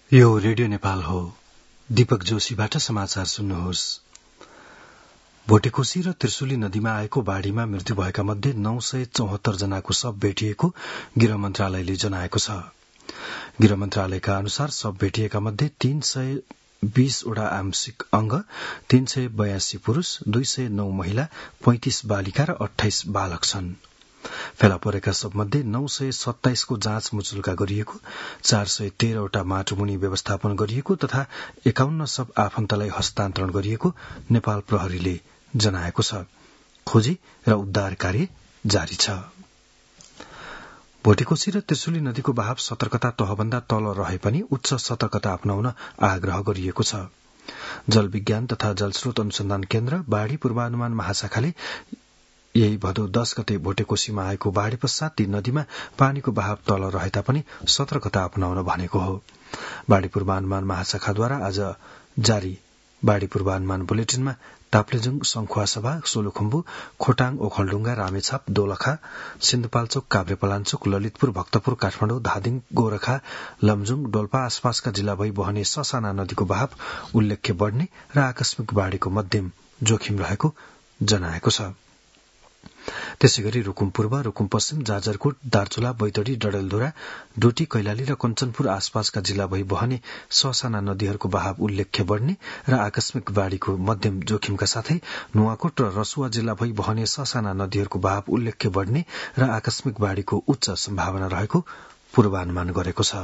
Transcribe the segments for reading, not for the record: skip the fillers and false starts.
यो रेडियो नेपाल हो। दीपक जोशीबाट समाचार सुन्नुहोस्। भोटेकोशी र त्रिशुली नदीमा आएको बाढ़ीमा मृत्यु भएका मध्ये 974 जनाको शव भेटिएको गृह मन्त्रालयले जनाएको छ। गृह मन्त्रालयका अनुसार शव भेटिएका मध्ये 320 वटा आंशिक अंग, 382 पुरूष, 209 महिला, 35 बालिका र 28 बालक छन्। फेला परेका सबमध्ये 927 को जाँच मुचुल्का गरिएको, 413 वटा माटोमुनि व्यवस्थापन गरिएको तथा 51 सब आफन्तलाई हस्तान्तरण गरिएको नेपाल प्रहरीले जनाएको छ। खोजी र उद्धार कार्य जारी छ। भोटेकोशी र त्रिशुली नदीको बहाव सतर्कता तहभन्दा तल रहे पनि उच्च सतर्कता अपनाउन आग्रह गरिएको छ। जल विज्ञान तथा जलस्रोत अनुसन्धान केन्द्र बाढ़ी पूर्वानुमान महाशाखाले यही भदौ 10 गते भोटेकोशीमा आएको बाढ़ी पश्चात ती नदीमा पानीको बहाव तल रहे तापनि सतर्कता अपनाउन भनेको हो। बाढ़ी पूर्वानुमान महाशाखाद्वारा आज जारी बाढ़ी पूर्वानुमान बुलेटिनमा ताप्लेजुङ, संखुवासभा, सोलुखुम्बु, खोटाङ, ओखलढुङ्गा, रामेछाप, दोलखा, सिन्धुपाल्चोक, काभ्रेपलाञ्चोक, ललितपुर, भक्तपुर, काठमाडौँ, धादिङ, गोरखा, लमजुङ, डोल्पा आसपासका जिल्ला भई बहने ससाना नदीको बहाव उल्लेख्य बढ़ने र आकस्मिक बाढ़ीको मध्यम जोखिम रहेको जनाएको छ। त्यसैगरी रुकुम पूर्व, रुकुम पश्चिम, जाजरकोट, दार्चुला, बैतडी, डडेलधुरा, डोटी, कैलाली र कञ्चनपुर आसपासका जिल्ला भई बहने ससाना नदीहरूको बहाव उल्लेख्य बढ़ने र आकस्मिक बाढ़ीको मध्यम जोखिमका साथै नुवाकोट र रसुवा जिल्ला भई बहने ससाना नदीहरूको बहाव उल्लेख्य बढ़ने र आकस्मिक बाढ़ीको उच्च सम्भावना रहेको पूर्वानुमान गरेको छ।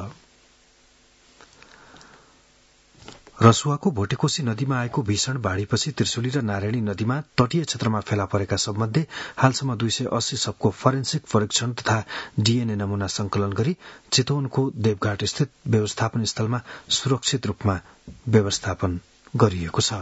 रसुवाको भोटेकोशी नदीमा आएको भीषण बाढ़ीपछि त्रिशुली र नारायणी नदीमा तटीय क्षेत्रमा फेला परेका सबमध्ये हालसम्म 280 सबको फरेन्सिक परीक्षण तथा डीएनए नमूना संकलन गरी चितवनको देवघाट स्थित व्यवस्थापन स्थलमा सुरक्षित रूपमा व्यवस्थापन गरिएको छ।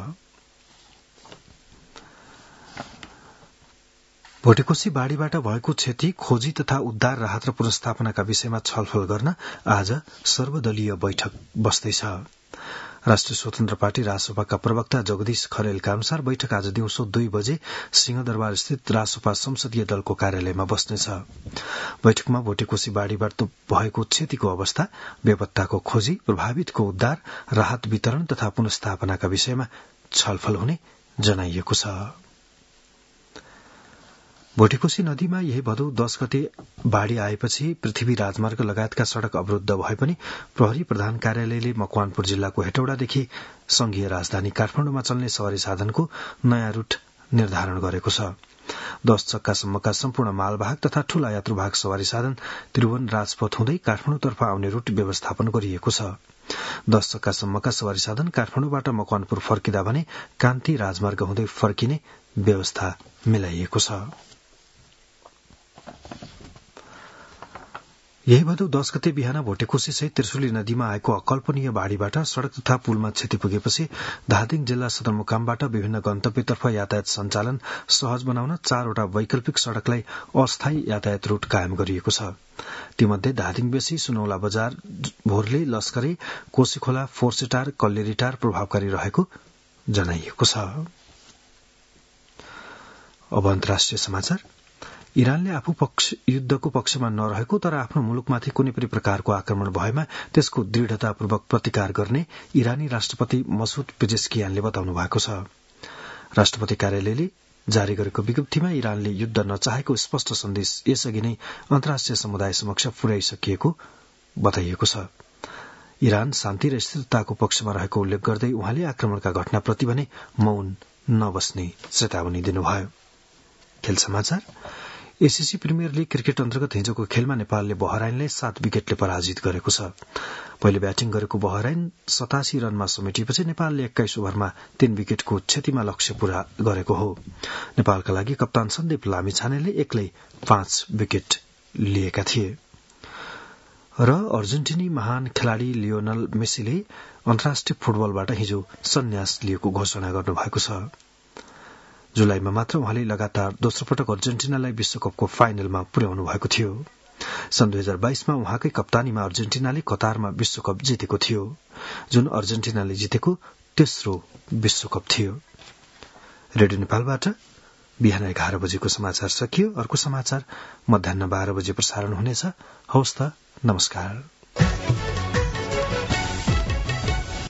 भोटेकोशी बाढ़ीबाट भएको क्षति, खोजी तथा उद्धार, राहत र पुनर्स्थापनाका विषयमा छलफल गर्न आज सर्वदलीय बैठक बस्दैछ। राष्ट्रिय स्वतन्त्र पार्टी रासोपाका प्रवक्ता जगदीश खरेलका अनुसार बैठक आज दिउँसो 2 बजे सिंहदरबार स्थित रासोपा संसदीय दलको कार्यालयमा बस्नेछ। बैठकमा भोटेकोशी बाढ़ीबाट भएको क्षतिको अवस्था, बेपत्ताको खोजी, प्रभावितको उद्धार, राहत वितरण तथा पुनर्स्थापनाका विषयमा छलफल हुने जनाइएको छ। भोटेकोशी नदीमा यही भदौ 10 गते बाढ़ी आएपछि पृथ्वी राजमार्ग लगायतका सड़क अवरूद्ध भए पनि प्रहरी प्रधान कार्यालयले मकवानपुर जिल्लाको हेटौडादेखि संघीय राजधानी काठमाडौँमा चल्ने सवारी साधनको नयाँ रूट निर्धारण गरेको छ। 10 चक्कासम्मका सम्पूर्ण मालवाहक तथा ठूला यात्रुवाहक सवारी साधन त्रिभुवन राजपथ हुँदै काठमाडौँतर्फ आउने रूट व्यवस्थापन गरिएको छ। 10 चक्कासम्मका सवारी साधन काठमाडौँबाट मकवानपुर फर्किँदा भने कान्ति राजमार्ग हुँदै फर्किने व्यवस्था मिलाइएको छ। यही भदौ 10 गते बिहान भोटेकोशी सहित त्रिशुली नदीमा आएको अकल्पनीय बाढ़ीबाट सड़क तथा पुलमा क्षति पुगेपछि धादिङ जिल्ला सदरमुकामबाट विभिन्न गन्तव्यतर्फ यातायात सञ्चालन सहज बनाउन 4 वटा वैकल्पिक सड़कलाई अस्थायी यातायात रूट कायम गरिएको छ। तीमध्ये धादिङ बेसी, सुनौला बजार, भोरले, लस्करे, कोशीखोला, फोर्सेटार, कल्लेरीटार प्रभावकारी रहेको जनाइएको छ। अब अन्तर्राष्ट्रिय समाचार। इरानले आफू युद्धको पक्षमा नरहेको तर आफ्नो मुलुकमाथि कुनै पनि प्रकारको आक्रमण भएमा त्यसको दृढ़तापूर्वक प्रतिकार गर्ने इरानी राष्ट्रपति मसूद पेजेस्कियानले बताउनु भएको छ। राष्ट्रपति कार्यालयले जारी गरेको विज्ञप्तिमा इरानले युद्ध नचाहेको स्पष्ट सन्देश यसअघि नै अन्तर्राष्ट्रिय समुदाय समक्ष पुर्याइसकिएको बताइएको छ। इरान शान्ति र स्थिरताको पक्षमा रहेको उल्लेख गर्दै उहाँले आक्रमणका घटनाप्रति भने मौन नबस्ने चेतावनी दिनुभयो। खेल समाचार। एसीसी प्रिमियर लीग क्रिकेट अन्तर्गत हिजोको खेलमा नेपालले बहराइनलाई 7 विकेटले पराजित गरेको छ। पहिले ब्याटिङ गरेको बहराइन 87 रनमा समेटिएपछि नेपालले 21 ओभरमा 3 विकेटको क्षतिमा लक्ष्य पूरा गरेको हो। नेपालका लागि कप्तान सन्दीप लामिछानेले एक्लै 5 विकेट लिएका थिए। र अर्जेन्टिनी महान खेलाड़ी लियोनल मेसीले अन्तर्राष्ट्रिय फुटबलबाट हिजो सन्यास लिएको घोषणा गर्नुभएको छ। जुलाईमा मात्र उहाँले लगातार दोस्रो पटक अर्जेन्टिनालाई विश्वकपको फाइनलमा पुर्याउनु भएको थियो। सन् 2022मा उहाँकै कप्तानीमा अर्जेन्टिनाले कतारमा विश्वकप जितेको थियो, जुन अर्जेन्टिनाले जितेको तेस्रो विश्वकप थियो। रेडियो नेपालबाट बिहान 11 बजेको समाचार सकियो। अर्को समाचार मध्याह्न 12 बजे प्रसारण हुनेछ। हवस् त, नमस्कार।